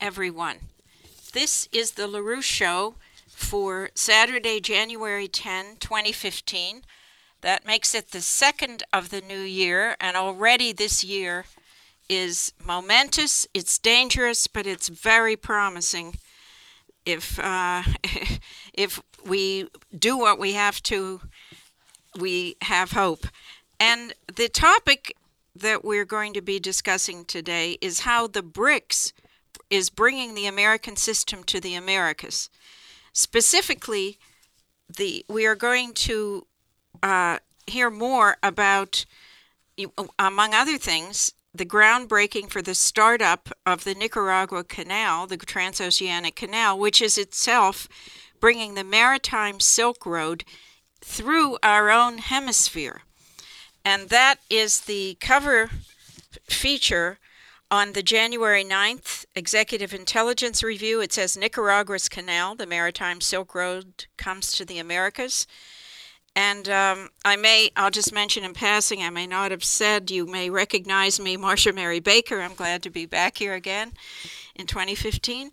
everyone. This is the LaRouche Show for Saturday, January 10, 2015. That makes it the second of the new year, and already this year is momentous, it's dangerous, but it's very promising. If if we do what we have to, we have hope. And the topic that we're going to be discussing today is how the BRICS is bringing the American system to the Americas. Specifically, we are going to hear more about, among other things, the groundbreaking for the startup of the Nicaragua Canal, the Transoceanic Canal, which is itself bringing the maritime Silk Road through our own hemisphere. And that is the cover feature on the January 9th Executive Intelligence Review. It says Nicaragua's Canal, the maritime Silk Road, comes to the Americas. And I'll just mention in passing, I may not have said, you may recognize me, Marcia Mary Baker. I'm glad to be back here again in 2015.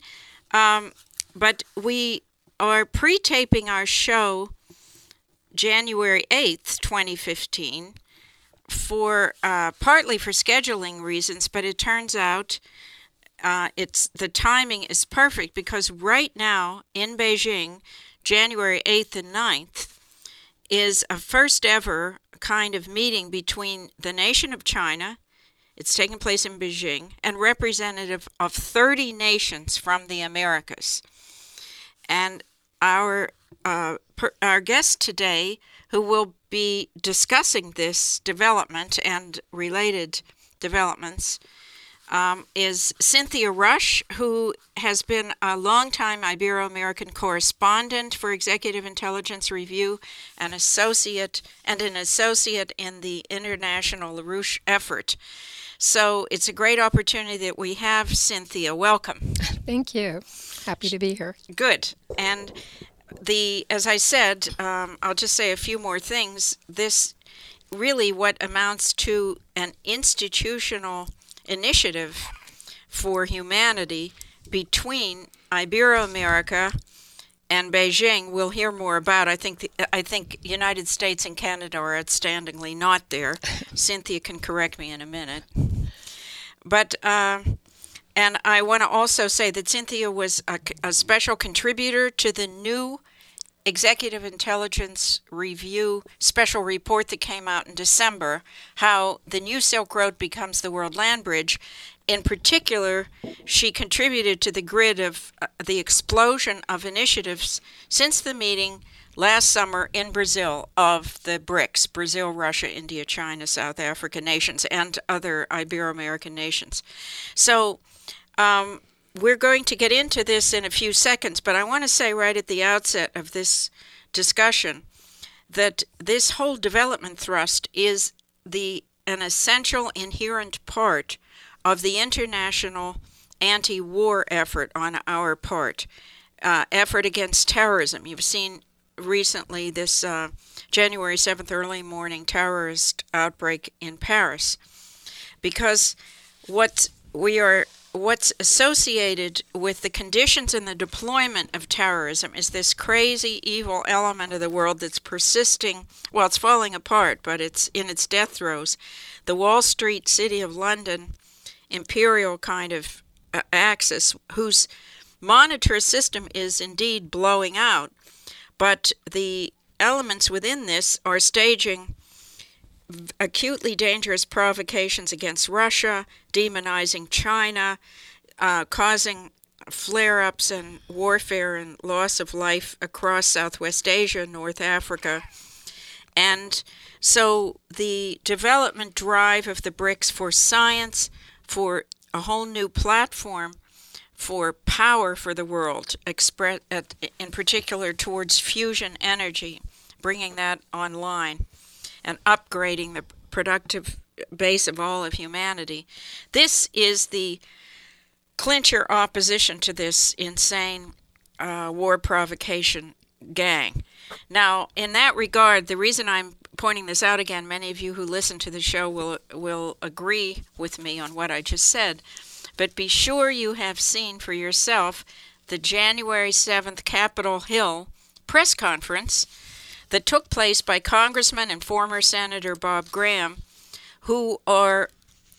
But we are pre-taping our show January 8th, 2015, for partly for scheduling reasons, but it turns out the timing is perfect because right now in Beijing, January 8th and 9th, is a first ever kind of meeting between the nation of China, it's taking place in Beijing, and representative of 30 nations from the Americas. And our guest today, who will be discussing this development and related developments, is Cynthia Rush, who has been a longtime Ibero-American correspondent for Executive Intelligence Review, an associate in the International LaRouche effort. So it's a great opportunity that we have, Cynthia. Welcome. Thank you. Happy to be here. Good. And as I said, I'll just say a few more things. This really what amounts to an institutional initiative for humanity between Ibero-America and Beijing. We'll hear more about. I think United States and Canada are outstandingly not there. Cynthia can correct me in a minute. But and I want to also say that Cynthia was a special contributor to the new Executive Intelligence Review special report that came out in December, how the new Silk Road becomes the world land bridge. In particular, she contributed to the grid of the explosion of initiatives since the meeting last summer in Brazil of the BRICS, Brazil, Russia, India, China, South Africa nations, and other Ibero-American nations. So we're going to get into this in a few seconds, but I want to say right at the outset of this discussion that this whole development thrust is an essential inherent part of the international anti-war effort on our part, effort against terrorism. You've seen recently this January 7th early morning terrorist outbreak in Paris, because what's associated with the conditions and the deployment of terrorism is this crazy, evil element of the world that's persisting. Well, it's falling apart, but it's in its death throes. The Wall Street City of London imperial kind of axis, whose monitor system is indeed blowing out, but the elements within this are staging acutely dangerous provocations against Russia, demonizing China, causing flare-ups and warfare and loss of life across Southwest Asia, North Africa. And so the development drive of the BRICS for science, for a whole new platform for power for the world, in particular towards fusion energy, bringing that online and upgrading the productive base of all of humanity. This is the clincher opposition to this insane war provocation gang. Now, in that regard, the reason I'm pointing this out again, many of you who listen to the show will agree with me on what I just said. but be sure you have seen for yourself the January 7th Capitol Hill press conference that took place by Congressman and former Senator Bob Graham, who are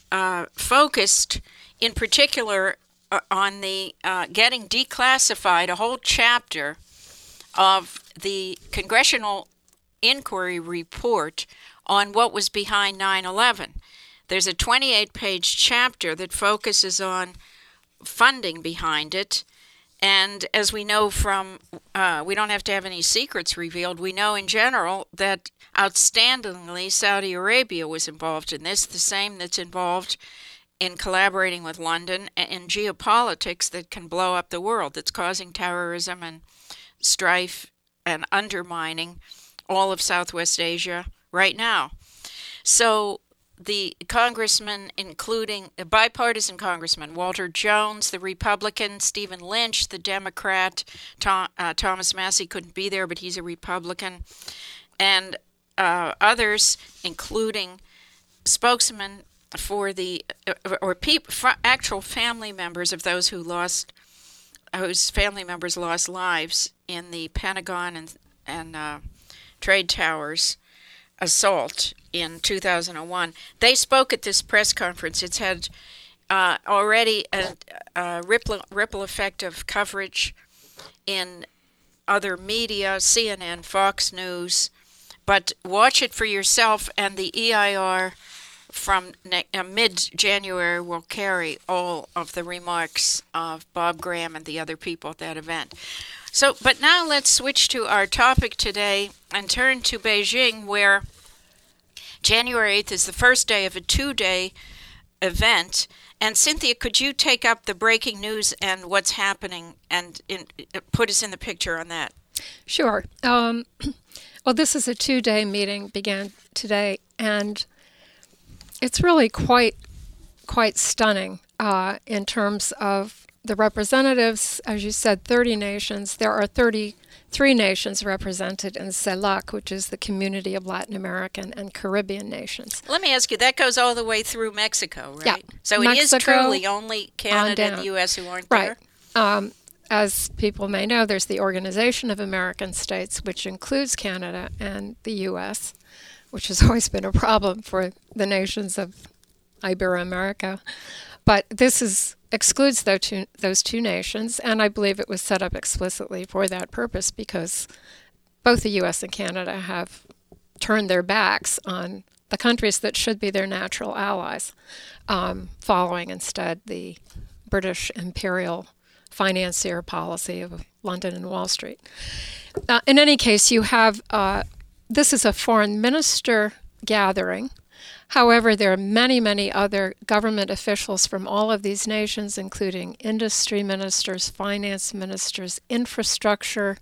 focused in particular on the getting declassified a whole chapter of the Congressional Inquiry Report on what was behind 9/11. There's a 28-page chapter that focuses on funding behind it. And as we know from, we don't have to have any secrets revealed, we know in general that outstandingly Saudi Arabia was involved in this, the same that's involved in collaborating with London in geopolitics that can blow up the world, that's causing terrorism and strife and undermining all of Southwest Asia right now. So the congressmen, including a bipartisan congressman, Walter Jones, the Republican, Stephen Lynch, the Democrat, Thomas Massey couldn't be there, but he's a Republican, and others, including spokesmen for the actual family members of those whose family members lost lives in the Pentagon and Trade Towers assault in 2001. They spoke at this press conference. It's had already a ripple effect of coverage in other media, CNN, Fox News, but watch it for yourself, and the EIR from mid-January will carry all of the remarks of Bob Graham and the other people at that event. So, but now let's switch to our topic today and turn to Beijing, where January 8th is the first day of a 2-day event. And Cynthia, could you take up the breaking news and what's happening and put us in the picture on that? Sure. Well, this is a 2-day meeting, began today, and it's really quite stunning in terms of the representatives. As you said, 30 nations. There are 33 nations represented in CELAC, which is the Community of Latin American and Caribbean Nations. Let me ask you, that goes all the way through Mexico, right? Yeah. So Mexico, it is truly only Canada and the U.S. who aren't there? Right. As people may know, there's the Organization of American States, which includes Canada and the U.S., which has always been a problem for the nations of Iberoamerica. But this excludes those two nations, and I believe it was set up explicitly for that purpose because both the U.S. and Canada have turned their backs on the countries that should be their natural allies, following instead the British imperial financier policy of London and Wall Street. In any case, you have this is a foreign minister gathering. However, there are many, many other government officials from all of these nations, including industry ministers, finance ministers, infrastructure,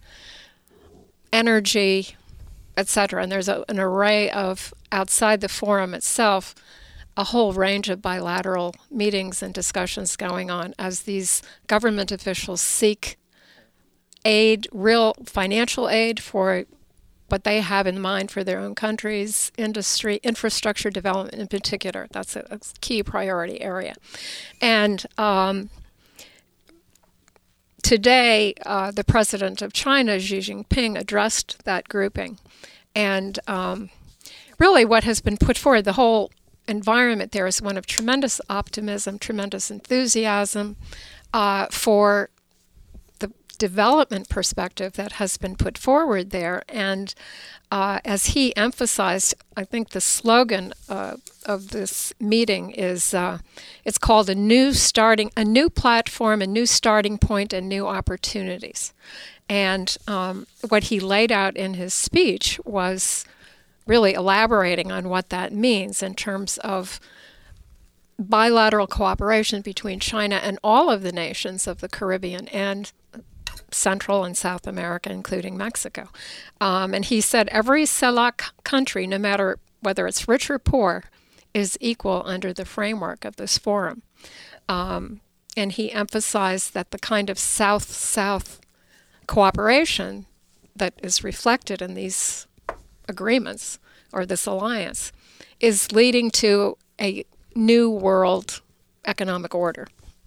energy, etc. And there's an array of, outside the forum itself, a whole range of bilateral meetings and discussions going on as these government officials seek aid, real financial aid for what they have in mind for their own countries, industry, infrastructure development in particular. That's a key priority area. And today, the president of China, Xi Jinping, addressed that grouping. And really what has been put forward, the whole environment there is one of tremendous optimism, tremendous enthusiasm for development perspective that has been put forward there. And as he emphasized, I think the slogan of this meeting is, it's called a new platform, a new starting point, and new opportunities. And what he laid out in his speech was really elaborating on what that means in terms of bilateral cooperation between China and all of the nations of the Caribbean and Central and South America, including Mexico. And he said every CELAC country, no matter whether it's rich or poor, is equal under the framework of this forum. And he emphasized that the kind of South-South cooperation that is reflected in these agreements or this alliance is leading to a new world economic order.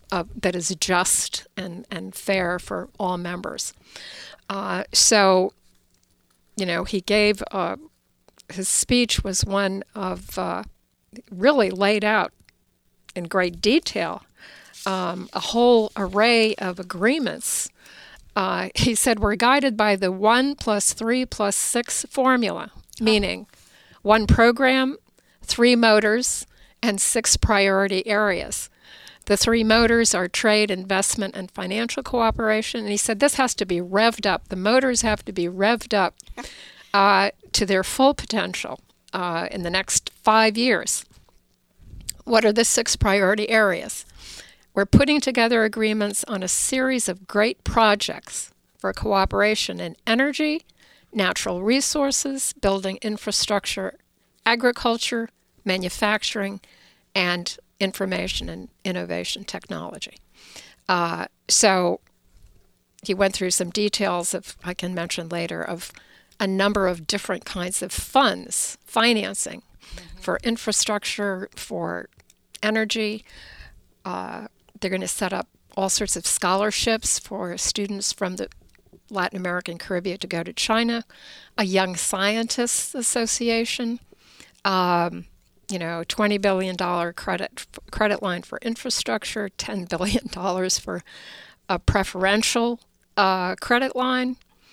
that is just and fair for all members. So, he gave his speech was one of really laid out in great detail a whole array of agreements. He said we're guided by the 1 + 3 + 6 formula, meaning 1 program, 3 motors, and 6 priority areas. The 3 motors are trade, investment, and financial cooperation. And he said this has to be revved up. The motors have to be revved up to their full potential in the next 5 years. What are the 6 priority areas? We're putting together agreements on a series of great projects for cooperation in energy, natural resources, building infrastructure, agriculture, manufacturing, and information and innovation technology. So he went through some details of, I can mention later, of a number of different kinds of funds, financing for infrastructure, for energy. They're going to set up all sorts of scholarships for students from the Latin American Caribbean to go to China, a Young Scientists Association, $20 billion credit line for infrastructure, $10 billion for a preferential credit line,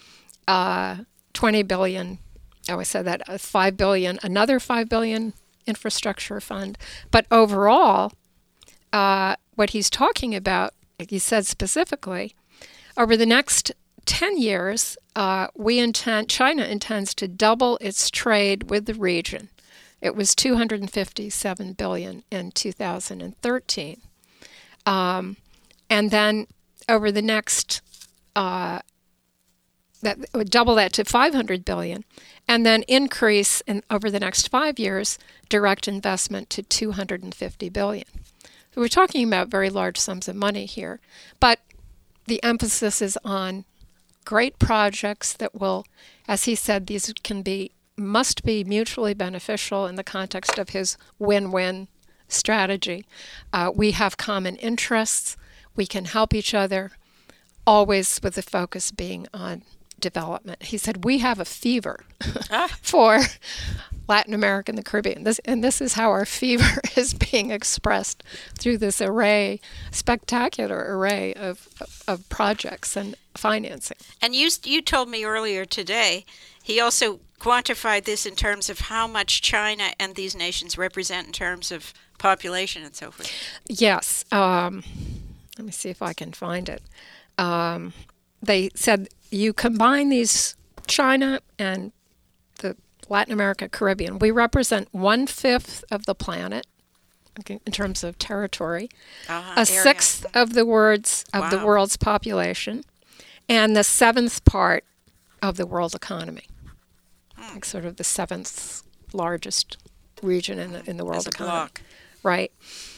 $20 billion. I said that $5 billion, another $5 billion infrastructure fund. But overall, what he's talking about, like he said specifically, over the next 10 years, China intends to double its trade with the region. It was $257 billion in 2013. And then over the next, that would double that to $500 billion, and then increase over the next 5 years direct investment to $250 billion. So we're talking about very large sums of money here, but the emphasis is on great projects that will, as he said, these must be mutually beneficial in the context of his win-win strategy. We have common interests. We can help each other, always with the focus being on development. He said, we have a fever for Latin America and the Caribbean. This is how our fever is being expressed through this spectacular array of projects and financing. And you told me earlier today, he also quantified this in terms of how much China and these nations represent in terms of population and so forth. Yes. Let me see if I can find it. They said you combine these, China and the Latin America, Caribbean, we represent 1/5 of the planet in terms of territory, a 6th of the world's population, and the 7th part of the world economy. Like sort of the 7th largest region in the world economy. Block. Right.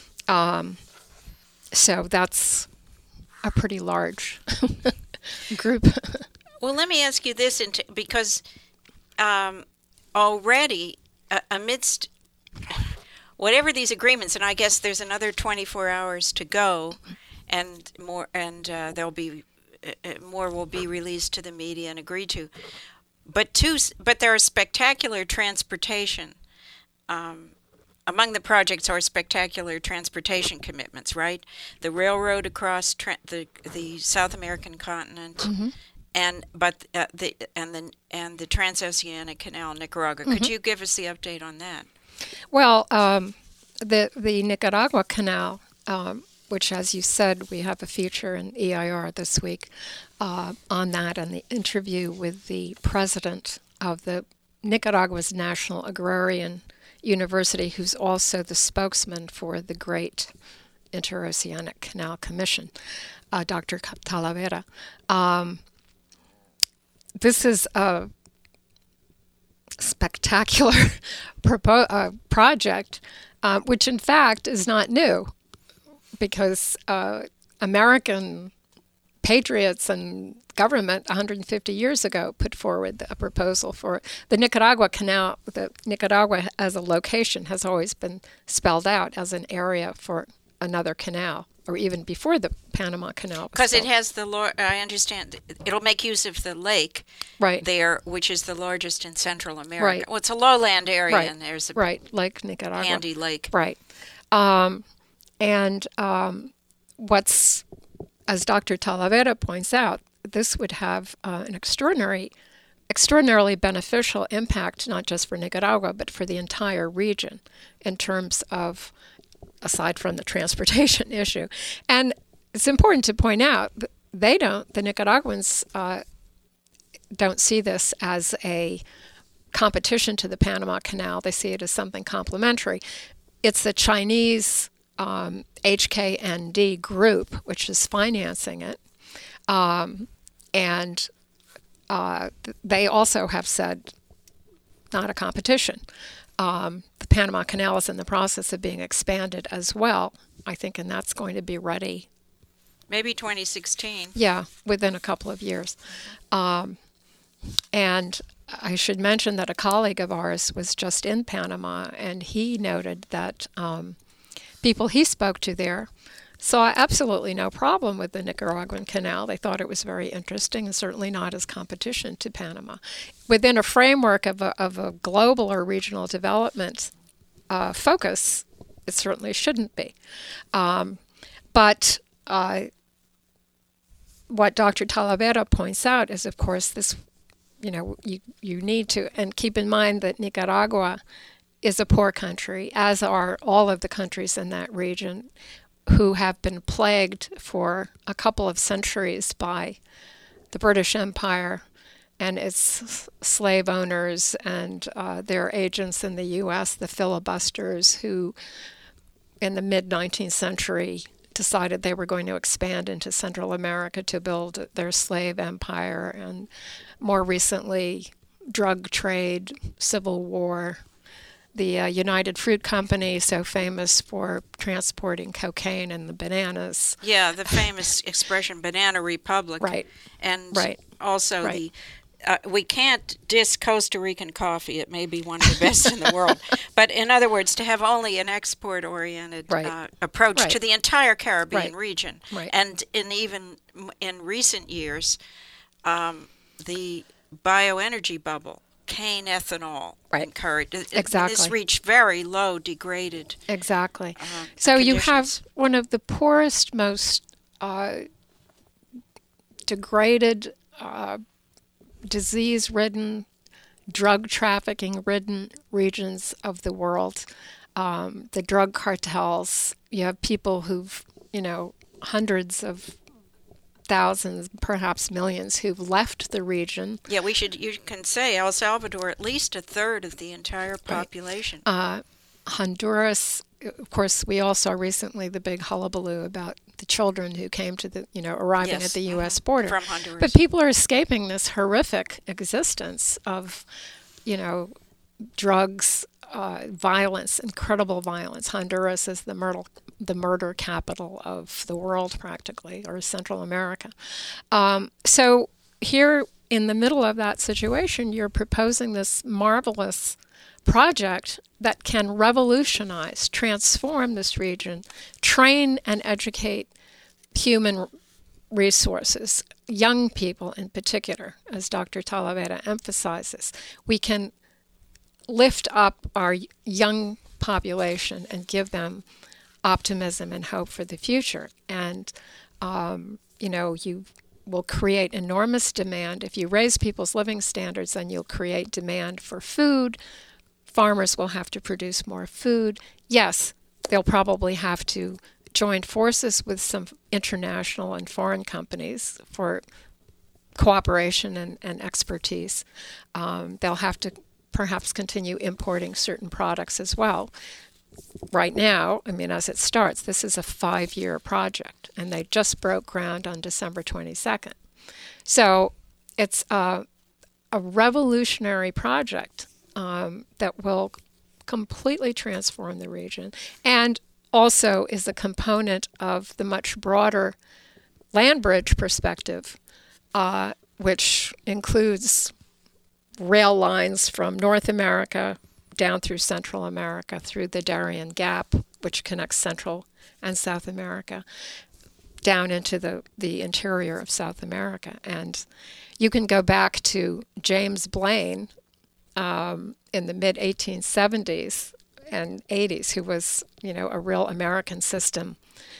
So that's a pretty large group. Well, let me ask you this, because already amidst whatever these agreements, and I guess there's another 24 hours to go, and more, and there'll be more will be released to the media and agreed to. But there are spectacular transportation. Among the projects are spectacular transportation commitments, right? The railroad across the South American continent, and the Transoceanic Canal, Nicaragua. Could you give us the update on that? Well, the Nicaragua Canal, which, as you said, we have a feature in EIR this week on that, and the interview with the president of the Nicaragua's National Agrarian University, who's also the spokesman for the Great Interoceanic Canal Commission, Dr. Talavera. This is a spectacular project, which in fact is not new, because American patriots and government 150 years ago put forward a proposal for the Nicaragua Canal. The Nicaragua as a location has always been spelled out as an area for another canal, or even before the Panama Canal was Because it built. has I understand, it'll make use of the lake Right. there, which is the largest in Central America. Right. Well, it's a lowland area, Right. and there's a Right, Lake Nicaragua. handy lake. Right. And what's, as Dr. Talavera points out, this would have an extraordinarily beneficial impact, not just for Nicaragua, but for the entire region in terms of, aside from the transportation issue. And it's important to point out that the Nicaraguans don't see this as a competition to the Panama Canal. They see it as something complementary. It's the Chinese HKND group, which is financing it. And they also have said not a competition. The Panama Canal is in the process of being expanded as well, I think, and that's going to be ready. Maybe 2016. Yeah, within a couple of years. And I should mention that a colleague of ours was just in Panama, and he noted that people he spoke to there saw absolutely no problem with the Nicaraguan canal. They thought it was very interesting and certainly not as competition to Panama. Within a framework of a global or regional development focus, it certainly shouldn't be. But what Dr. Talavera points out is, of course, this, you need to, and keep in mind that Nicaragua is a poor country, as are all of the countries in that region, who have been plagued for a couple of centuries by the British Empire and its slave owners and their agents in the U.S., the filibusters, who in the mid-19th century decided they were going to expand into Central America to build their slave empire, and more recently, drug trade, civil war, the United Fruit Company, so famous for transporting cocaine and the bananas. Yeah, the famous expression "banana republic." Right. And Right. also Right. we can't diss Costa Rican coffee. It may be one of the best in the world. But in other words, to have only an export-oriented Right. approach Right. to the entire Caribbean Right. region. Right. And even in recent years, the bioenergy bubble, cane ethanol, Right. encouraged. Exactly. This reached very low, degraded. Exactly. So you have conditions. one of the poorest, most degraded, disease-ridden, drug trafficking-ridden regions of the world. The drug cartels, you have people who've, hundreds of thousands, perhaps millions, who've left the region. Yeah, you can say El Salvador, at least a third of the entire population. Honduras, of course, we all saw recently the big hullabaloo about the children who came to the, arriving Yes, at the U.S. border. from Honduras. But people are escaping this horrific existence of, drugs, violence, incredible violence. Honduras is the murder capital of the world, practically, or Central America. So here, in the middle of that situation, you're proposing this marvelous project that can revolutionize, transform this region, train and educate human resources, young people in particular, as Dr. Talavera emphasizes. We can lift up our young population and give them optimism and hope for the future. And, you will create enormous demand. If you raise people's living standards, then you'll create demand for food. Farmers will have to produce more food. Yes, they'll probably have to join forces with some international and foreign companies for cooperation and expertise. They'll have to perhaps continue importing certain products as well. Right now, as it starts, this is a 5-year project, and they just broke ground on December 22nd. So it's a revolutionary project that will completely transform the region, and also is a component of the much broader land bridge perspective, which includes rail lines from North America down through Central America, through the Darien Gap, which connects Central and South America, down into the interior of South America. And you can go back to James Blaine in the mid-1870s and 80s, who was, a real American system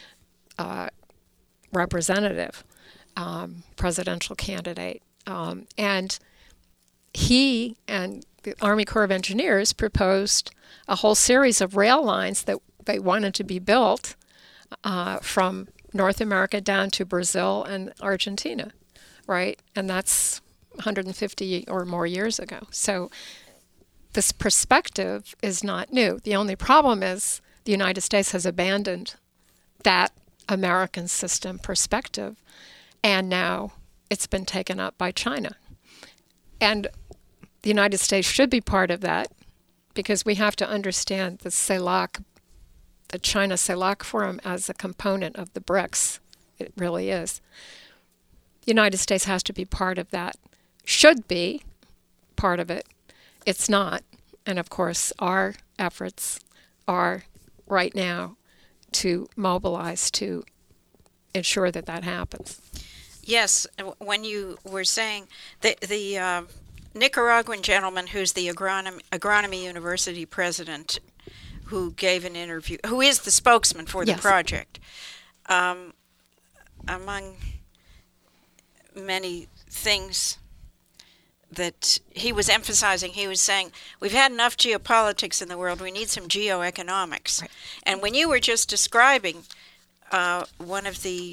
representative, presidential candidate. And he and the Army Corps of Engineers proposed a whole series of rail lines that they wanted to be built from North America down to Brazil and Argentina, right? And that's 150 or more years ago. So this perspective is not new. The only problem is the United States has abandoned that American system perspective, and now it's been taken up by China. And the United States should be part of that, because we have to understand the CELAC, the China CELAC Forum, as a component of the BRICS. It really is. The United States has to be part of that. Should be part of it. It's not. And of course, our efforts are right now to mobilize to ensure that that happens. Yes, when you were saying the Nicaraguan gentleman who's the Agronomy University president, who gave an interview, who is the spokesman for the project, among many things that he was emphasizing, he was saying, we've had enough geopolitics in the world, we need some geoeconomics. Right. And when you were just describing one of the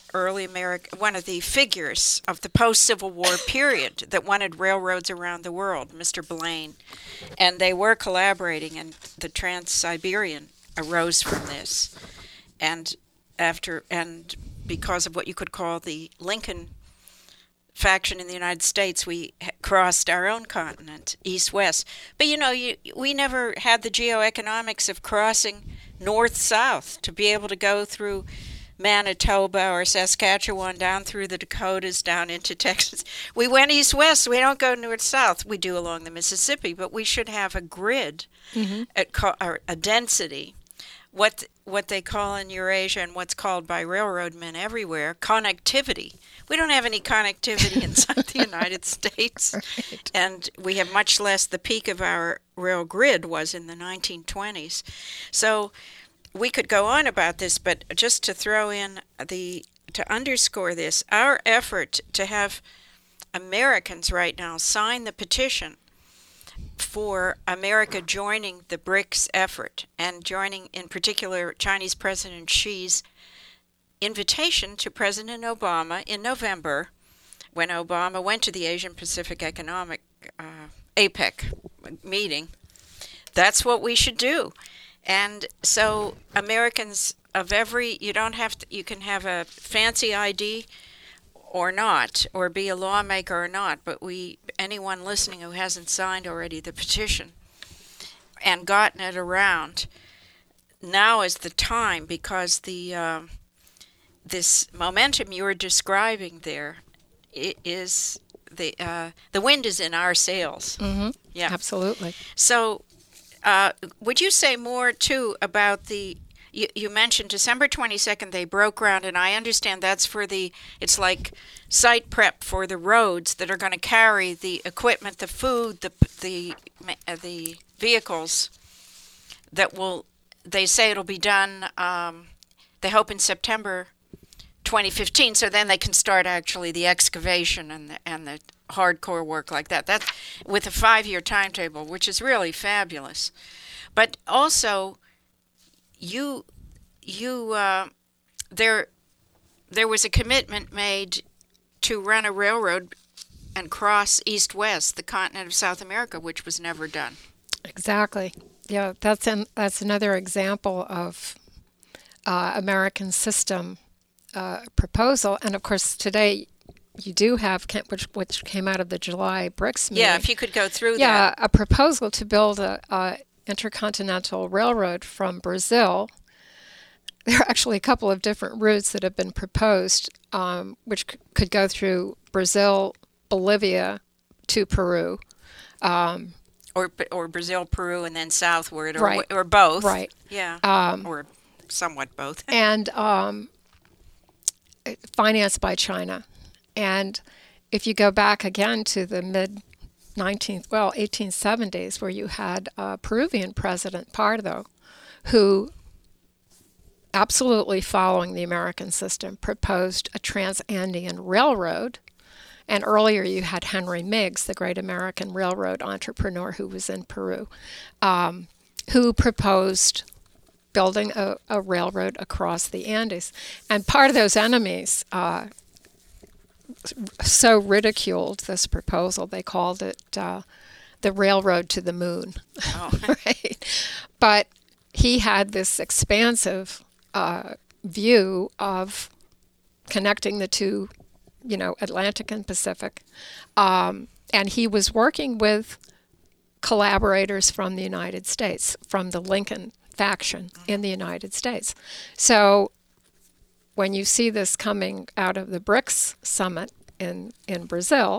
figures of the post-Civil War period that wanted railroads around the world, Mr. Blaine, and they were collaborating, and the Trans-Siberian arose from this. And because of what you could call the Lincoln faction in the United States, we crossed our own continent, east-west. But we never had the geoeconomics of crossing north-south to be able to go through Manitoba or Saskatchewan, down through the Dakotas, down into Texas. We went east-west. We don't go north-south. We do along the Mississippi, but we should have a grid, or a density, what they call in Eurasia and what's called by railroadmen everywhere, connectivity. We don't have any connectivity inside the United States, right. And we have much less. The peak of our rail grid was in the 1920s. So we could go on about this, but just to throw in to underscore this, our effort to have Americans right now sign the petition for America joining the BRICS effort, and joining in particular Chinese President Xi's invitation to President Obama in November, when Obama went to the Asian Pacific Economic APEC meeting. That's what we should do. And so Americans of you can have a fancy ID or not, or be a lawmaker or not, but anyone listening who hasn't signed already the petition and gotten it around, now is the time, because this momentum you were describing there is the wind is in our sails. Mm-hmm. Yeah, absolutely. So would you say more, too, about you mentioned December 22nd they broke ground, and I understand that's it's like site prep for the roads that are going to carry the equipment, the food, the vehicles they say it'll be done, they hope in September 2015, so then they can start actually the excavation and the hardcore work like that. That's with a 5-year timetable, which is really fabulous. But also, there was a commitment made to run a railroad and cross east-west the continent of South America, which was never done. Exactly. Yeah, that's another example of American system proposal. And of course, today you do have, which came out of the July BRICS meeting. Yeah, if you could go through that. Yeah, a proposal to build a intercontinental railroad from Brazil. There are actually a couple of different routes that have been proposed, which could go through Brazil, Bolivia to Peru. or Brazil, Peru, and then southward, or Right. or both. Right. Yeah. Or somewhat both. And financed by China. And if you go back again to the mid 1870s, where you had a Peruvian president, Pardo, who, absolutely following the American system, proposed a trans-Andean railroad. And earlier you had Henry Meigs, the great American railroad entrepreneur who was in Peru, who proposed building a railroad across the Andes. And part of those enemies so ridiculed this proposal, they called it the railroad to the moon. Oh. Right? But he had this expansive view of connecting the two, Atlantic and Pacific. And he was working with collaborators from the United States, from the Lincoln faction in the United States. So when you see this coming out of the BRICS summit in Brazil,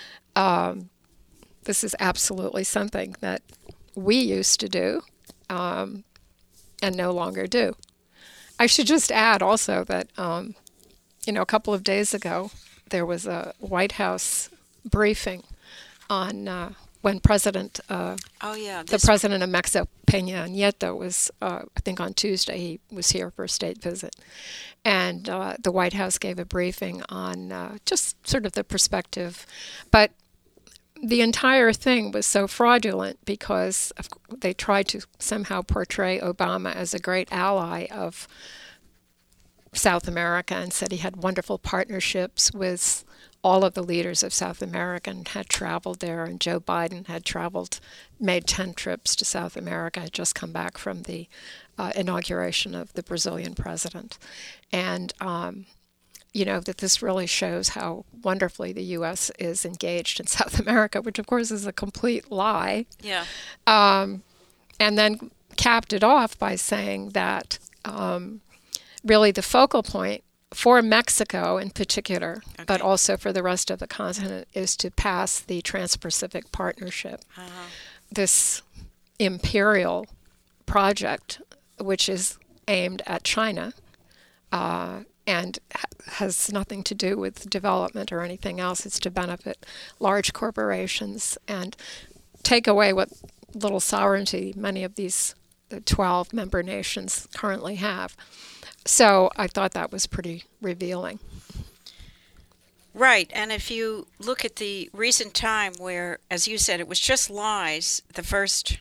this is absolutely something that we used to do and no longer do. I should just add also that, a couple of days ago, there was a White House briefing on when President, the president of Mexico, Peña Nieto, was, I think on Tuesday, he was here for a state visit. And the White House gave a briefing on just sort of the perspective. But the entire thing was so fraudulent because they tried to somehow portray Obama as a great ally of South America and said he had wonderful partnerships with all of the leaders of South America and had traveled there. And Joe Biden had made 10 trips to South America, had just come back from the inauguration of the Brazilian president. And, that this really shows how wonderfully the U.S. is engaged in South America, which, of course, is a complete lie. Yeah. And then capped it off by saying that really the focal point for Mexico in particular, but also for the rest of the continent, is to pass the Trans-Pacific Partnership, this imperial project, which is aimed at China and has nothing to do with development or anything else. It's to benefit large corporations and take away what little sovereignty many of these 12 member nations currently have. So I thought that was pretty revealing. Right, and if you look at the recent time where, as you said, it was just lies, first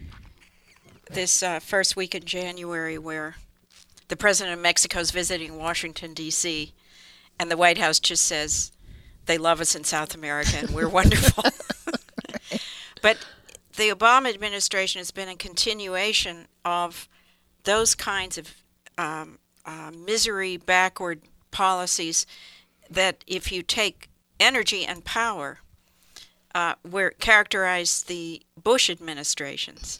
week in January where the president of Mexico is visiting Washington, D.C., and the White House just says they love us in South America and we're wonderful. But the Obama administration has been a continuation of those kinds of misery backward policies that, if you take energy and power, where characterize the Bush administrations,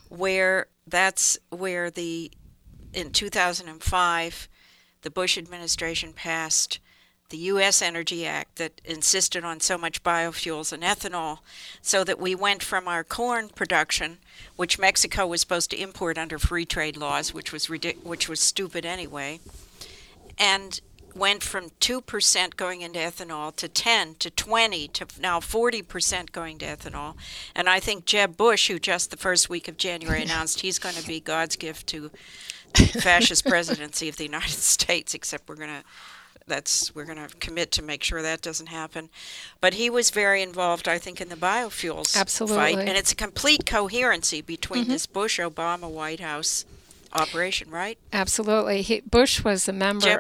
in 2005 the Bush administration passed the U.S. Energy Act that insisted on so much biofuels and ethanol, so that we went from our corn production, which Mexico was supposed to import under free trade laws, which was stupid anyway, and went from 2% going into ethanol to 10 to 20 to now 40% going to ethanol. And I think Jeb Bush, who just the first week of January announced he's going to be God's gift to the fascist presidency of the United States, except we're going to commit to make sure that doesn't happen. But he was very involved, I think, in the biofuels fight. And it's a complete coherency between this Bush-Obama White House operation, right? Absolutely. Jeb Bush was a member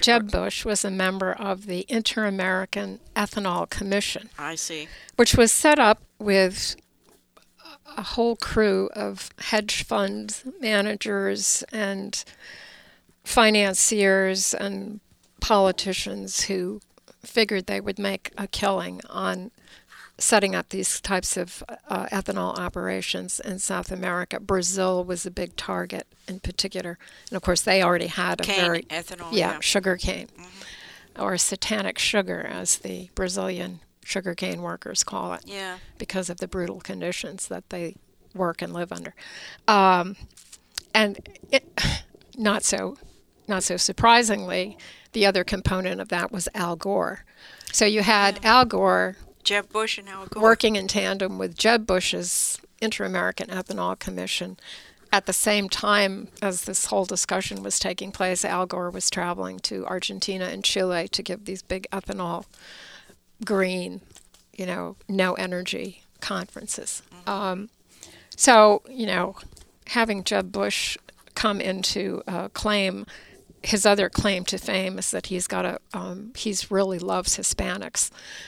of the Inter-American Ethanol Commission. I see. Which was set up with a whole crew of hedge fund managers and financiers and politicians who figured they would make a killing on setting up these types of ethanol operations in South America. Brazil was a big target in particular. And, of course, they already had ethanol, sugar cane, or satanic sugar, as the Brazilian sugarcane workers call it, Yeah. because of the brutal conditions that they work and live under. And it, not so surprisingly, the other component of that was Al Gore. So you had Al Gore, Jeb Bush and Al Gore. working in tandem with Jeb Bush's Inter-American Ethanol Commission. At the same time as this whole discussion was taking place, Al Gore was traveling to Argentina and Chile to give these big ethanol green, no energy conferences. So, having Jeb Bush come into claim, his other claim to fame is that he's really loves Hispanics,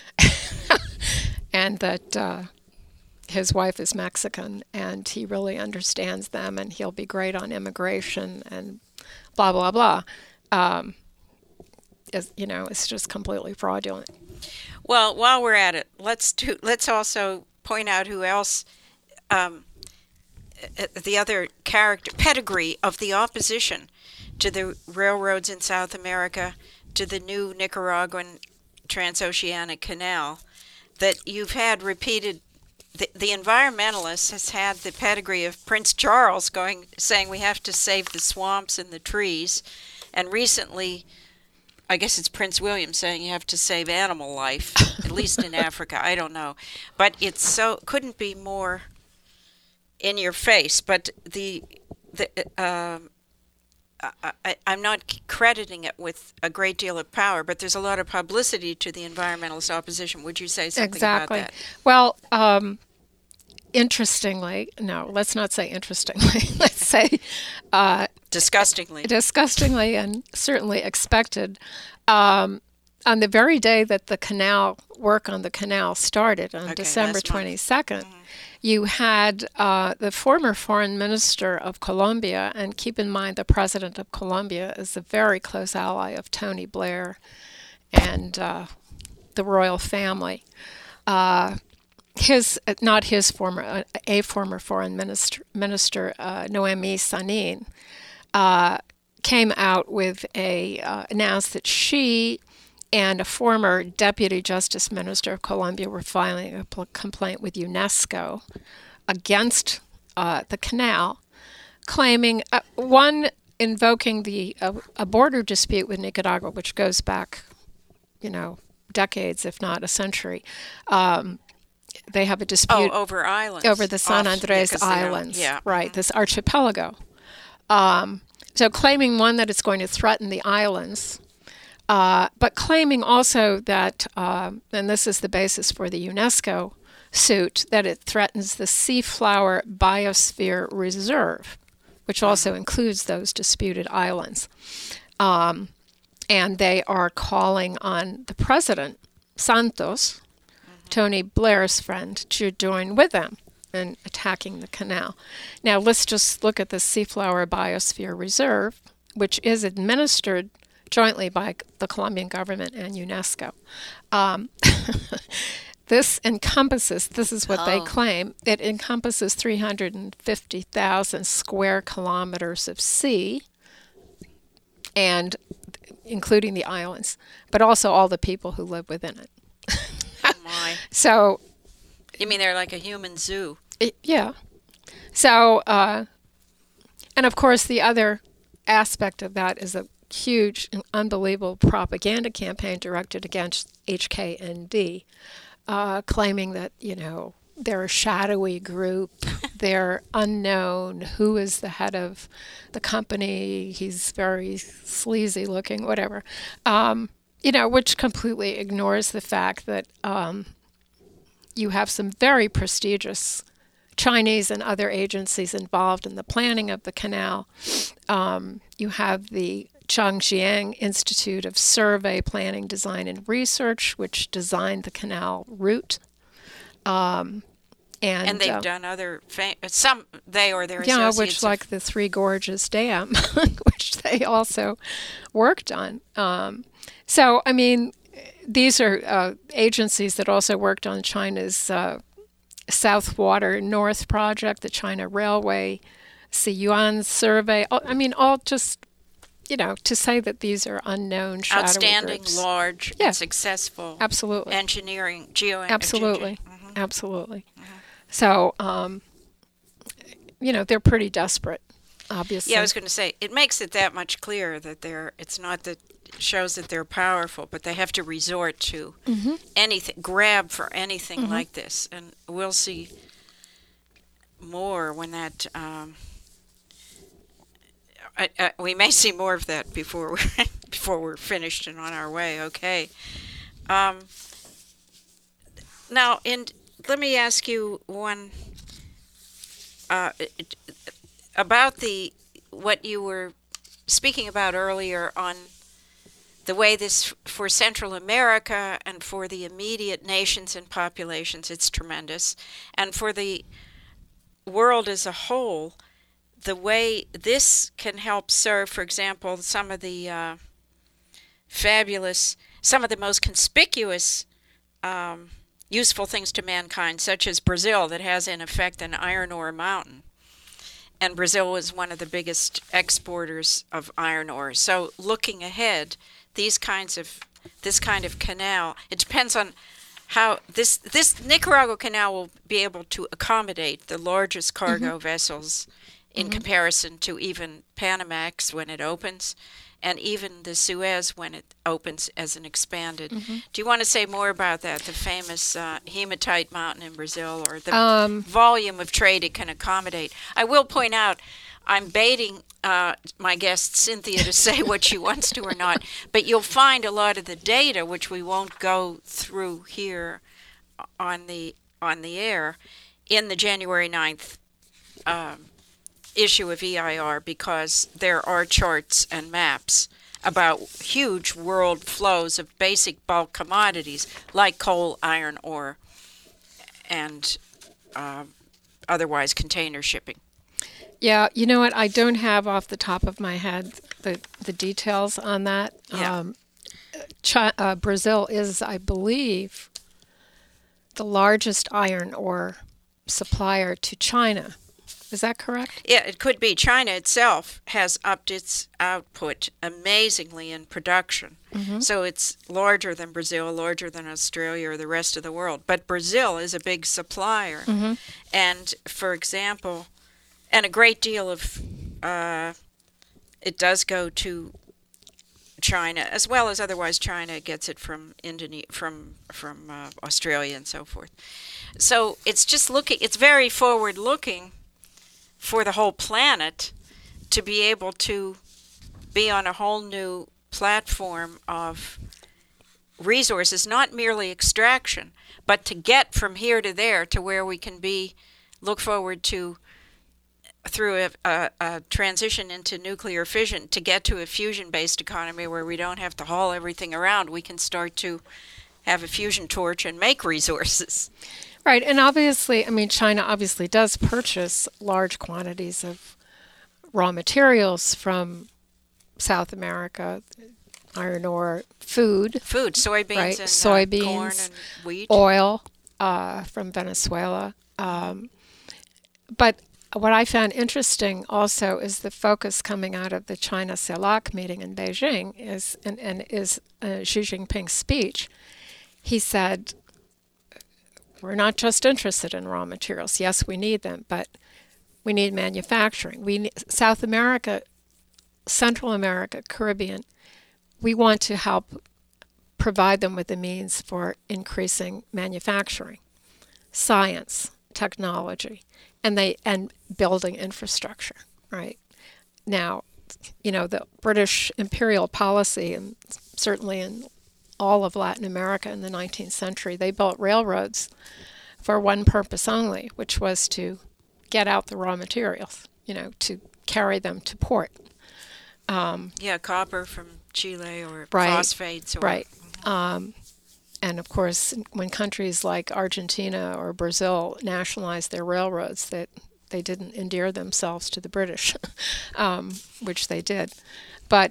and that his wife is Mexican, and he really understands them, and he'll be great on immigration, and blah blah blah. It's just completely fraudulent. Well, while we're at it, let's also point out who else, the other pedigree of the opposition to the railroads in South America, to the new Nicaraguan transoceanic canal, that you've had repeated. The environmentalist has had the pedigree of Prince Charles saying we have to save the swamps and the trees, and recently, I guess it's Prince William saying you have to save animal life, at least in Africa. I don't know, but couldn't be more in your face. But I'm not crediting it with a great deal of power, but there's a lot of publicity to the environmentalist opposition. Would you say something about that? Well, interestingly, no, let's not say interestingly. Let's say disgustingly, and certainly expected. On the very day that the work on the canal started, on December 22nd, you had the former foreign minister of Colombia, and keep in mind the president of Colombia is a very close ally of Tony Blair and the royal family. A former foreign minister, Noemi Sanin, came out with announced that she and a former deputy justice minister of Colombia were filing a complaint with UNESCO against the canal, claiming one invoking a border dispute with Nicaragua, which goes back, decades, if not a century. They have a dispute over islands, over the San Andres Islands, right? This archipelago. So claiming one that it's going to threaten the islands, but claiming also that, and this is the basis for the UNESCO suit, that it threatens the Seaflower Biosphere Reserve, which also includes those disputed islands. And they are calling on the president, Santos, Tony Blair's friend, to join with them in attacking the canal. Now, let's just look at the Seaflower Biosphere Reserve, which is administered jointly by the Colombian government and UNESCO. This is what they claim, it encompasses 350,000 square kilometers of sea, and including the islands, but also all the people who live within it. Oh my. So, you mean they're like a human zoo? Yeah. So, and of course, the other aspect of that is a huge and unbelievable propaganda campaign directed against HKND, claiming that, they're a shadowy group, they're unknown, who is the head of the company, he's very sleazy looking, whatever, which completely ignores the fact that you have some very prestigious Chinese and other agencies involved in the planning of the canal. You have the Changjiang Institute of Survey, Planning, Design, and Research, which designed the canal route. And they've done other some they or their associates. Yeah, which like the Three Gorges Dam, which they also worked on. So, I mean, these are agencies that also worked on China's South Water North project, the China Railway, Siyuan Survey. I mean, all just to say that these are unknown shadowy outstanding, groups. large, Yeah. and successful Absolutely. engineering, geoengineering. Absolutely. Absolutely. So, they're pretty desperate, obviously. Yeah, I was going to say, it makes it that much clearer that it's not that it shows that they're powerful, but they have to resort to anything, grab for anything like this. And we'll see more when that, we may see more of that before we're finished and on our way, okay. Now, let me ask you one about what you were speaking about earlier on the way this, for Central America and for the immediate nations and populations, it's tremendous, and for the world as a whole, the way this can help serve, for example, some of the most conspicuous useful things to mankind, such as Brazil, that has in effect an iron ore mountain. And Brazil is one of the biggest exporters of iron ore. So looking ahead, this kind of canal, it depends on how this Nicaragua canal will be able to accommodate the largest cargo vessels in comparison to even Panamax when it opens, and even the Suez when it opens as an expanded. Do you want to say more about that, the famous hematite mountain in Brazil, or the volume of trade it can accommodate? I will point out, I'm baiting my guest Cynthia to say what she wants to or not, but you'll find a lot of the data, which we won't go through here on the air, in the January 9th issue of EIR, because there are charts and maps about huge world flows of basic bulk commodities like coal, iron ore, and otherwise container shipping. Yeah, you know what? I don't have off the top of my head the details on that. Yeah. Brazil is, I believe, the largest iron ore supplier to China. Is that correct? Yeah, it could be. China itself has upped its output amazingly in production. So it's larger than Brazil, larger than Australia or the rest of the world. But Brazil is a big supplier. And, for example, and a great deal of it does go to China, as well as otherwise China gets it from Indonesia, from Australia and so forth. So it's just it's very forward-looking for the whole planet to be able to be on a whole new platform of resources, not merely extraction, but to get from here to there to where we can look forward to, through a transition into nuclear fission, to get to a fusion-based economy where we don't have to haul everything around. We can start to have a fusion torch and make resources. Right, and obviously, China obviously does purchase large quantities of raw materials from South America, iron ore, food, soybeans, right? and Soybeans, corn and wheat, oil from Venezuela. But what I found interesting also is the focus coming out of the China CELAC meeting in Beijing is Xi Jinping's speech. He said, we're not just interested in raw materials. Yes, we need them, but we need manufacturing. South America, Central America, Caribbean, we want to help provide them with the means for increasing manufacturing, science, technology, and building infrastructure, right? Now, the British imperial policy, and certainly in all of Latin America in the 19th century, they built railroads for one purpose only, which was to get out the raw materials, to carry them to port. Copper from Chile, or right, phosphates. Right. And of course, when countries like Argentina or Brazil nationalized their railroads, that they didn't endear themselves to the British, which they did. But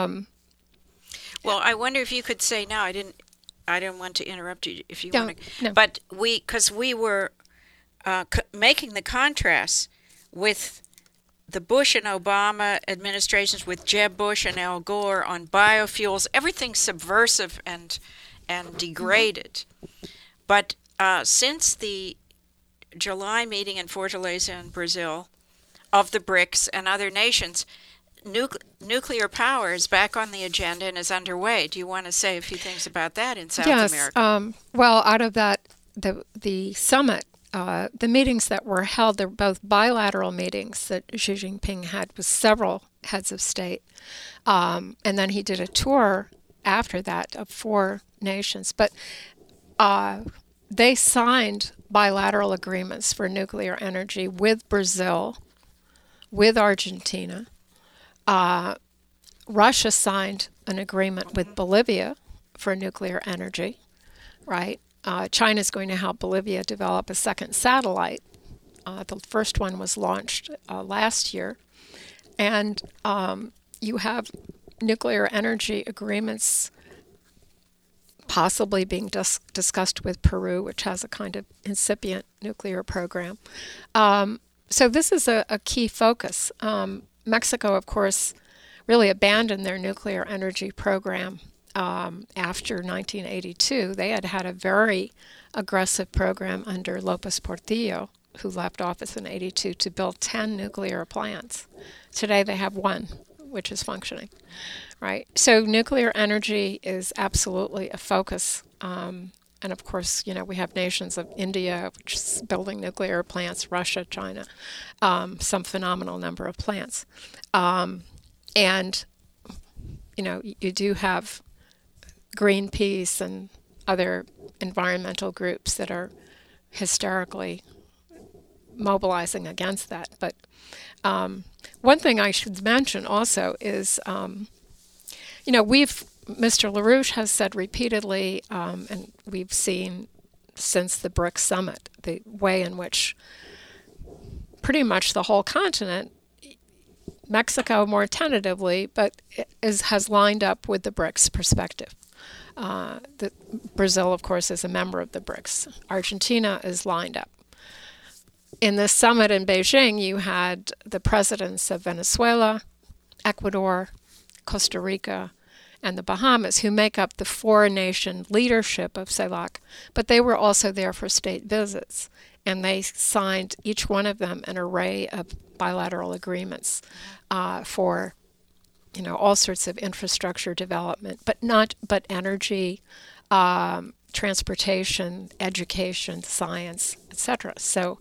well, I wonder if you could say now. I didn't want to interrupt you. If you want to, no. But because we were making the contrast with the Bush and Obama administrations with Jeb Bush and Al Gore on biofuels, everything's subversive and degraded. But since the July meeting in Fortaleza in Brazil of the BRICS and other nations, nuclear power is back on the agenda and is underway. Do you want to say a few things about that in South America? Yes. Well, out of that, the summit, the meetings that were held, they're both bilateral meetings that Xi Jinping had with several heads of state. And then he did a tour after that of 4 nations. But they signed bilateral agreements for nuclear energy with Brazil, with Argentina. Russia signed an agreement with Bolivia for nuclear energy, right? China's going to help Bolivia develop a second satellite. The first one was launched last year. And you have nuclear energy agreements possibly being discussed with Peru, which has a kind of incipient nuclear program. So this is a key focus. Mexico, of course, really abandoned their nuclear energy program after 1982. They had had a very aggressive program under López Portillo, who left office in 82, to build 10 nuclear plants. Today they have 1, which is functioning, right? So nuclear energy is absolutely a focus. And of course, we have nations of India, which is building nuclear plants, Russia, China, some phenomenal number of plants. And, you do have Greenpeace and other environmental groups that are hysterically mobilizing against that. But one thing I should mention also is, Mr. LaRouche has said repeatedly, and we've seen since the BRICS summit, the way in which pretty much the whole continent, Mexico more tentatively, but has lined up with the BRICS perspective. Brazil, of course, is a member of the BRICS. Argentina is lined up. In this summit in Beijing, you had the presidents of Venezuela, Ecuador, Costa Rica, and the Bahamas, who make up the 4-nation leadership of CELAC, but they were also there for state visits, and they signed, each one of them, an array of bilateral agreements for, all sorts of infrastructure development, but energy, transportation, education, science, etc. So,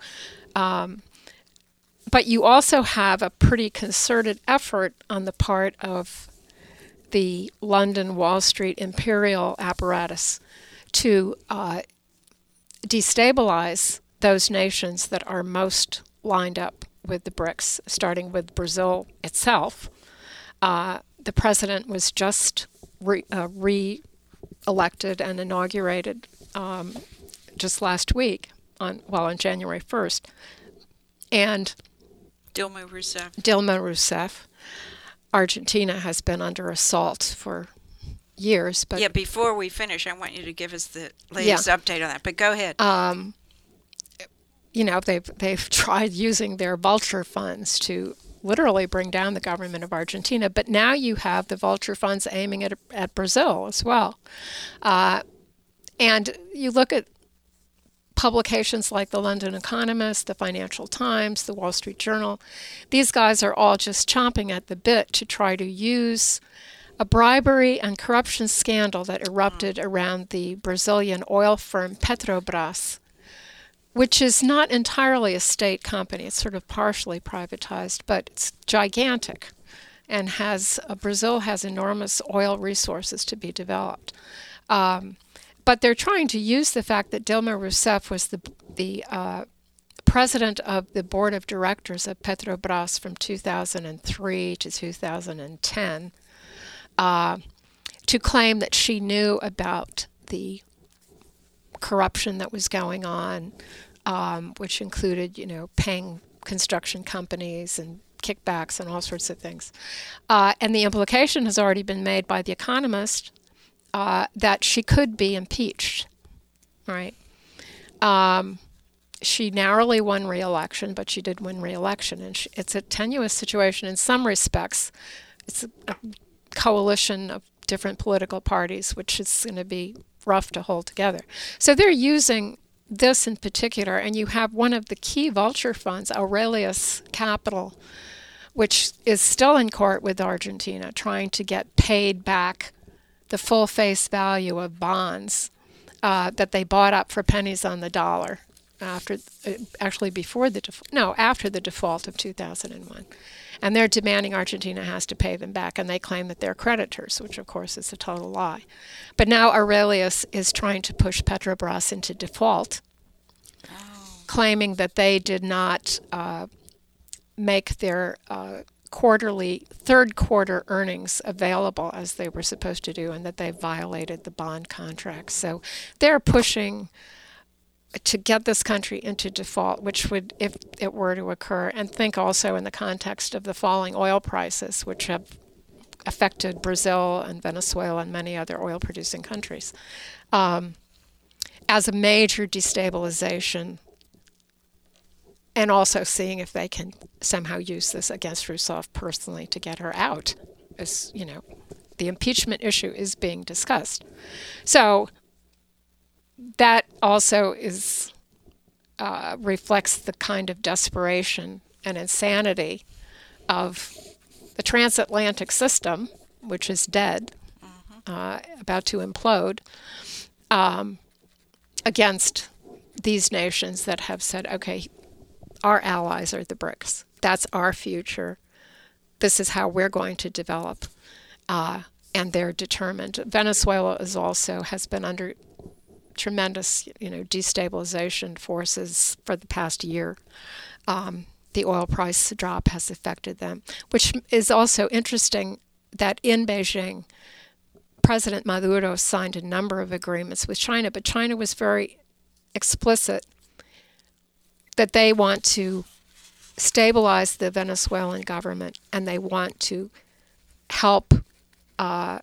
but you also have a pretty concerted effort on the part of the London Wall Street imperial apparatus to destabilize those nations that are most lined up with the BRICS, starting with Brazil itself. The president was just re-elected and inaugurated just last week, on January 1st. And Dilma Rousseff. Argentina has been under assault for years. But before we finish, I want you to give us the latest update on that. But go ahead. They've tried using their vulture funds to literally bring down the government of Argentina. But now you have the vulture funds aiming at Brazil as well. And you look at publications like the London Economist, the Financial Times, the Wall Street Journal. These guys are all just chomping at the bit to try to use a bribery and corruption scandal that erupted around the Brazilian oil firm Petrobras, which is not entirely a state company. It's sort of partially privatized, but it's gigantic, and Brazil has enormous oil resources to be developed. But they're trying to use the fact that Dilma Rousseff was the president of the board of directors of Petrobras from 2003 to 2010 to claim that she knew about the corruption that was going on, which included, paying construction companies and kickbacks and all sorts of things. And the implication has already been made by The Economist that she could be impeached, right? she narrowly won re-election, but she did win re-election, and it's a tenuous situation in some respects. It's a coalition of different political parties, which is going to be rough to hold together. So they're using this in particular, and you have one of the key vulture funds, Aurelius Capital, which is still in court with Argentina, trying to get paid back the full face value of bonds that they bought up for pennies on the dollar after the default of 2001. And they're demanding Argentina has to pay them back, and they claim that they're creditors, which of course is a total lie. But now Aurelius is trying to push Petrobras into default, claiming that they did not make their third quarter earnings available as they were supposed to do, and that they violated the bond contracts. So they're pushing to get this country into default, which would, if it were to occur, and think also in the context of the falling oil prices, which have affected Brazil and Venezuela and many other oil-producing countries, as a major destabilization, and also seeing if they can somehow use this against Rousseff personally to get her out. As you know, the impeachment issue is being discussed. So that also is reflects the kind of desperation and insanity of the transatlantic system, which is dead, about to implode, against these nations that have said, okay, our allies are the BRICS. That's our future. This is how we're going to develop. And they're determined. Venezuela has been under tremendous, destabilization forces for the past year. The oil price drop has affected them, which is also interesting that in Beijing, President Maduro signed a number of agreements with China, but China was very explicit that they want to stabilize the Venezuelan government, and they want to help, the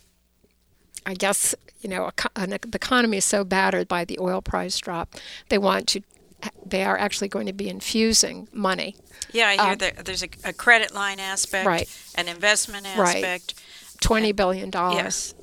economy is so battered by the oil price drop, they are actually going to be infusing money. Yeah, I hear there's a credit line aspect, right, an investment aspect. Right. $20 billion. Yes.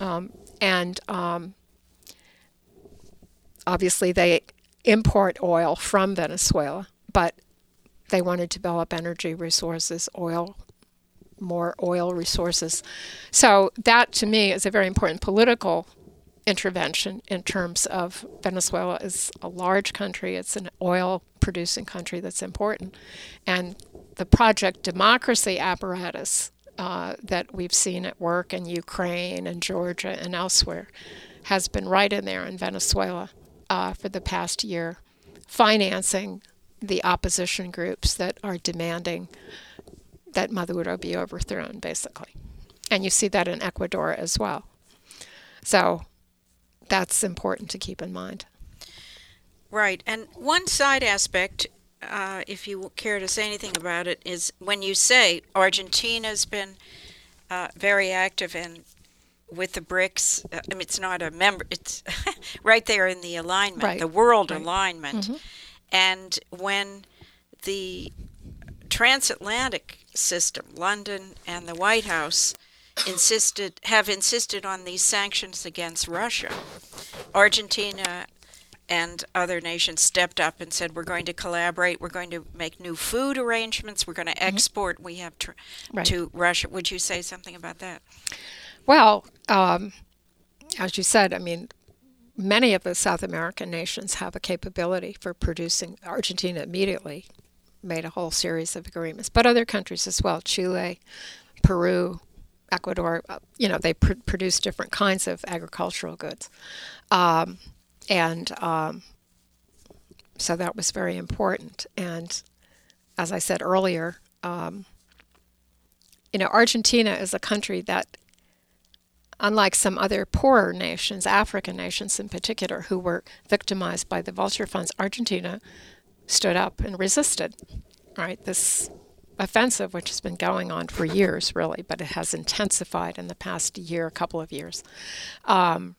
Obviously they import oil from Venezuela, but they want to develop energy resources, more oil resources. So that, to me, is a very important political intervention in terms of Venezuela is a large country. It's an oil-producing country that's important. And the Project Democracy apparatus that we've seen at work in Ukraine and Georgia and elsewhere has been right in there in Venezuela for the past year, financing the opposition groups that are demanding that Maduro be overthrown, basically. And you see that in Ecuador as well. So that's important to keep in mind. Right. And one side aspect, if you care to say anything about it, is when you say Argentina's been very active with the BRICS. It's not a member. It's right there in the alignment, right, the world right, alignment. Mm-hmm. And when the transatlantic system, London and the White House, have insisted on these sanctions against Russia, Argentina and other nations stepped up and said, we're going to collaborate, we're going to make new food arrangements, we're going to export, we have to Russia. Would you say something about that? Well, as you said, many of the South American nations have a capability for producing. Argentina immediately made a whole series of agreements, but other countries as well, Chile, Peru, Ecuador, they produce different kinds of agricultural goods. So that was very important. And as I said earlier, Argentina is a country that, unlike some other poorer nations, African nations in particular, who were victimized by the vulture funds, Argentina stood up and resisted, right? This offensive, which has been going on for years, really, but it has intensified in the past year, couple of years.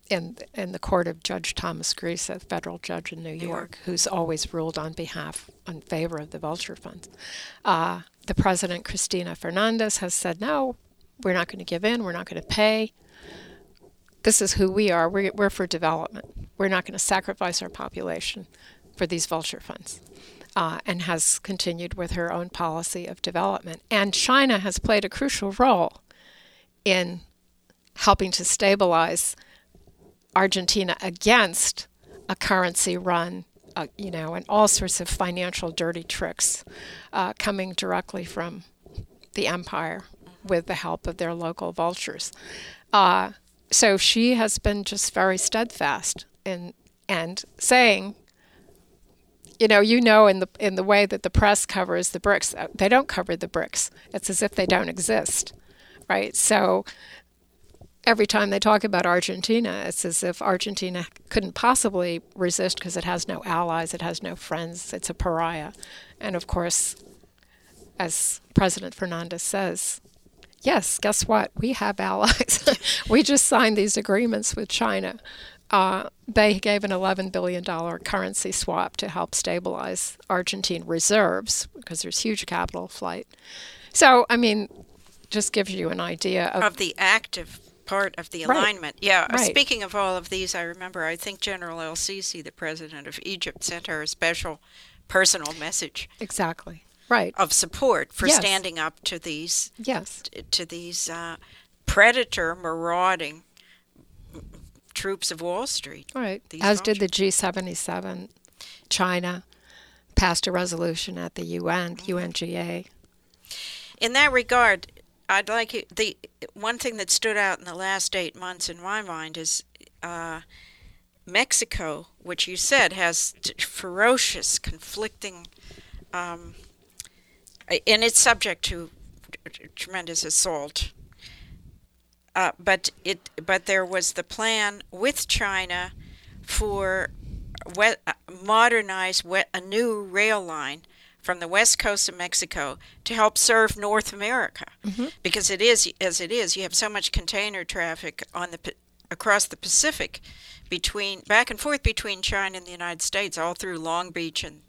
in the court of Judge Thomas Grease, a federal judge in New York, who's always ruled in favor of the vulture funds. The president, Cristina Fernandez, has said, no, we're not going to give in, we're not going to pay. This is who we are. We're for development. We're not going to sacrifice our population for these vulture funds, and has continued with her own policy of development. And China has played a crucial role in helping to stabilize Argentina against a currency run, and all sorts of financial dirty tricks coming directly from the empire with the help of their local vultures. So she has been just very steadfast and saying, in the way that the press covers the BRICS, they don't cover the BRICS. It's as if they don't exist, right? So every time they talk about Argentina, it's as if Argentina couldn't possibly resist because it has no allies, it has no friends, it's a pariah. And of course, as President Fernandez says, yes, guess what? We have allies. We just signed these agreements with China. They gave an $11 billion currency swap to help stabilize Argentine reserves because there's huge capital flight. So, just gives you an idea of the active part of the alignment. Right. Yeah. Right. Speaking of all of these, I think General El-Sisi, the president of Egypt, sent her a special personal message. Exactly. Right. Of support for yes. standing up to these yes. to these predator marauding troops of Wall Street. Right. As did the G77. China passed a resolution at the UN, UNGA. In that regard, I'd like the one thing that stood out in the last 8 months in my mind is Mexico, which you said has ferocious, conflicting, and it's subject to tremendous assault. But there was the plan with China for modernize a new rail line from the west coast of Mexico to help serve North America, because it is as it is. You have so much container traffic across the Pacific, back and forth between China and the United States, all through Long Beach and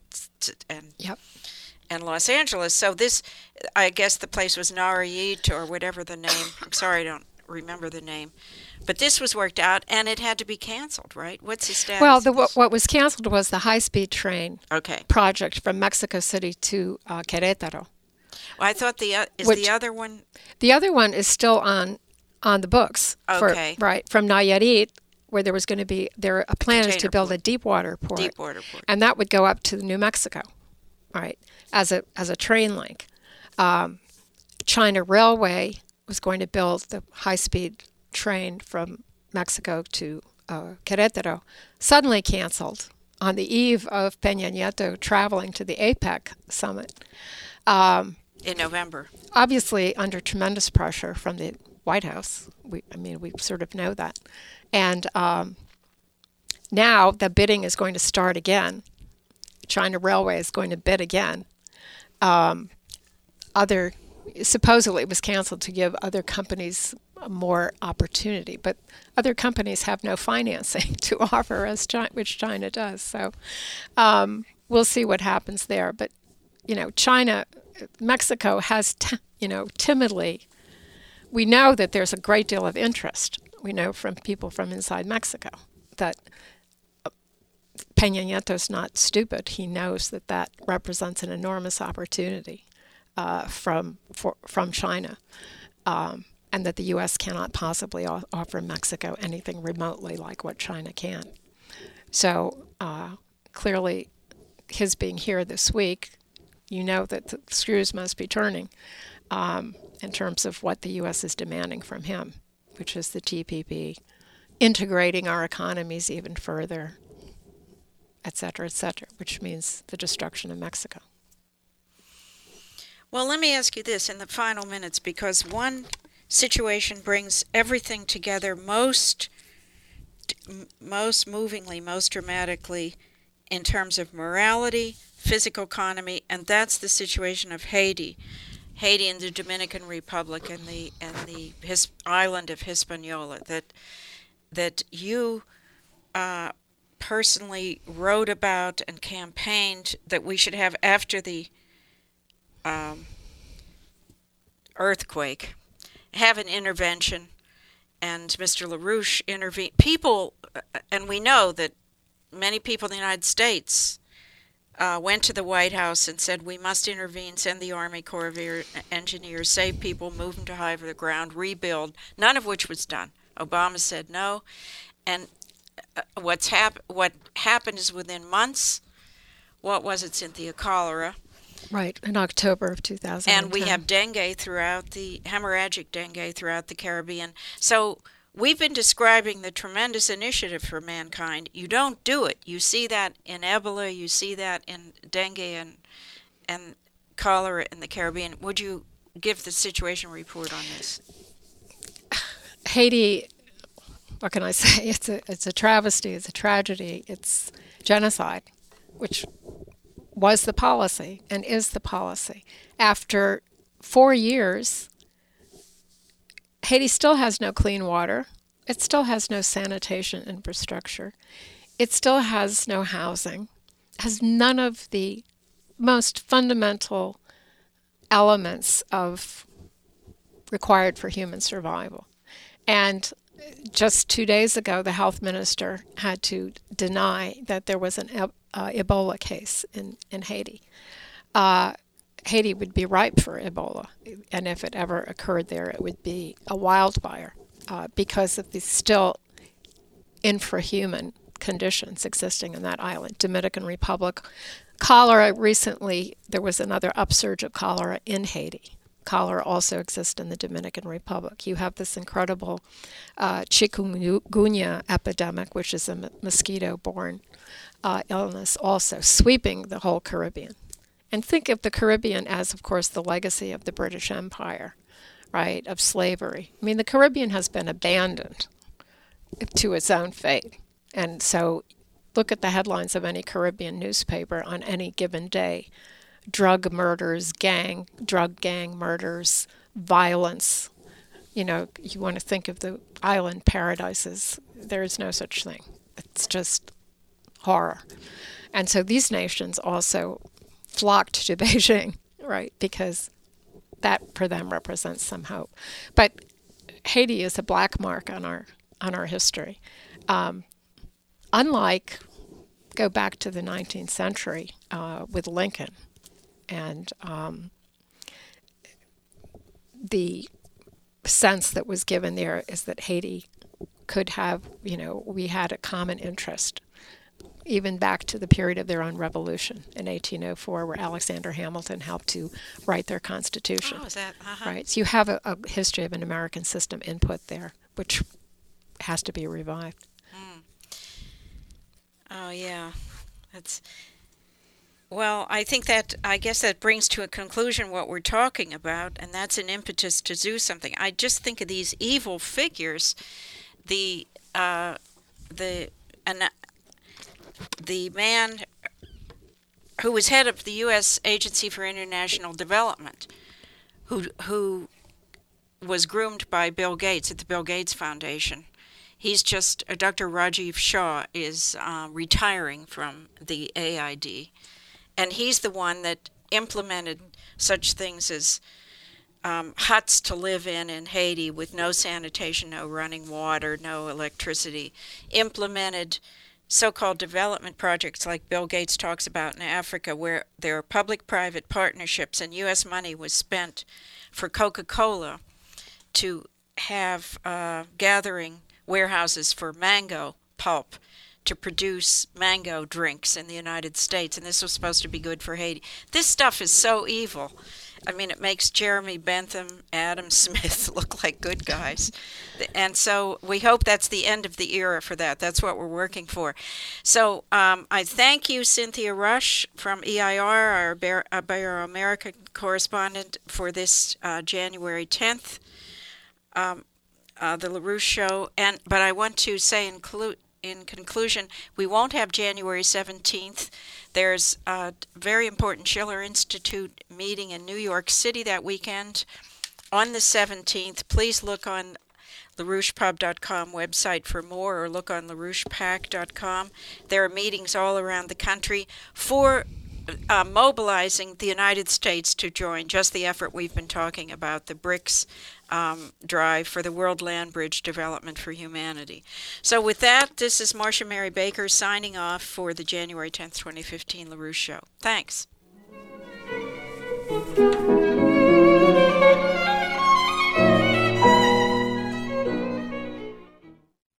Los Angeles. So this, I guess the place was Nayarit or whatever the name. I'm sorry, I don't remember the name. But this was worked out, and it had to be canceled, right? What's the status? Well, what was canceled was the high-speed train project from Mexico City to Querétaro. Well, I thought the other one... The other one is still on the books. Okay. From Nayarit, where there was going to be... a plan is to build a deep water port. And that would go up to New Mexico, right, as a train link. China Railway was going to build the high-speed train from Mexico to Querétaro, suddenly canceled on the eve of Peña Nieto traveling to the APEC summit. In November. Obviously under tremendous pressure from the White House. We sort of know that. And now the bidding is going to start again. China Railway is going to bid again. Supposedly it was canceled to give other companies more opportunity, but other companies have no financing to offer which China does. So we'll see what happens there. But Mexico has timidly. We know that there's a great deal of interest. We know from people from inside Mexico that Peña Nieto's not stupid. He knows that represents an enormous opportunity from China. And that the U.S. cannot possibly offer Mexico anything remotely like what China can. So clearly, his being here this week, that the screws must be turning in terms of what the U.S. is demanding from him, which is the TPP, integrating our economies even further, et cetera, which means the destruction of Mexico. Well, let me ask you this in the final minutes, because one situation brings everything together most movingly, most dramatically in terms of morality, physical economy, and that's the situation of Haiti and the Dominican Republic and the island of Hispaniola. That that you personally wrote about and campaigned that we should have after the earthquake, have an intervention, and Mr. LaRouche intervened. People, and we know that many people in the United States went to the White House and said, we must intervene, send the Army Corps of Engineers, save people, move them to higher ground, rebuild, none of which was done. Obama said no. And what happened is within months, what was it, Cynthia? Cholera. Right, in October of 2010. And we have hemorrhagic dengue throughout the Caribbean. So we've been describing the tremendous initiative for mankind. You don't do it. You see that in Ebola, you see that in dengue and cholera in the Caribbean. Would you give the situation report on this? Haiti, what can I say? It's a travesty, it's a tragedy, it's genocide, which was the policy and is the policy. After 4 years, Haiti still has no clean water. It still has no sanitation infrastructure. It still has no housing. It has none of the most fundamental elements required for human survival. And just 2 days ago, the health minister had to deny that there was an Ebola case in Haiti. Haiti would be ripe for Ebola, and if it ever occurred there, it would be a wildfire because of the still infrahuman conditions existing in that island. Dominican Republic. Cholera, recently there was another upsurge of cholera in Haiti. Cholera also exists in the Dominican Republic. You have this incredible chikungunya epidemic, which is a mosquito-borne illness also, sweeping the whole Caribbean. And think of the Caribbean as, of course, the legacy of the British Empire, right, of slavery. I mean, the Caribbean has been abandoned to its own fate. And so look at the headlines of any Caribbean newspaper on any given day. Drug murders, drug gang murders, violence. You know, you want to think of the island paradises. There is no such thing. It's just horror. And so these nations also flocked to Beijing, right, because that for them represents some hope. But Haiti is a black mark on our history. Unlike, go back to the 19th century with Lincoln, and the sense that was given there is that Haiti could have, we had a common interest, even back to the period of their own revolution in 1804, where Alexander Hamilton helped to write their constitution. Oh, is that? Uh-huh. Right. So you have a history of an American system input there, which has to be revived. Oh, yeah. Well, I guess that brings to a conclusion what we're talking about, and that's an impetus to do something. I just think of these evil figures, the man who was head of the U.S. Agency for International Development, who was groomed by Bill Gates at the Bill Gates Foundation. He's just, Dr. Rajiv Shah is retiring from the AID, and he's the one that implemented such things as huts to live in Haiti with no sanitation, no running water, no electricity, implemented so-called development projects like Bill Gates talks about in Africa, where there are public-private partnerships and U.S. money was spent for Coca-Cola to have gathering warehouses for mango pulp to produce mango drinks in the United States, and this was supposed to be good for Haiti. This stuff is so evil. I mean, it makes Jeremy Bentham, Adam Smith look like good guys. And so we hope that's the end of the era for that. That's what we're working for. So I thank you, Cynthia Rush from EIR, our Ibero-America correspondent, for this January 10th, the LaRouche Show. But I want to say in conclusion, we won't have January 17th. There's a very important Schiller Institute meeting in New York City that weekend on the 17th. Please look on LaRouchePub.com website for more, or look on LaRouchePAC.com. There are meetings all around the country for mobilizing the United States to join just the effort we've been talking about, the BRICS drive for the World Land Bridge Development for Humanity. So with that, this is Marcia Mary Baker signing off for the January 10th, 2015 LaRouche Show. Thanks.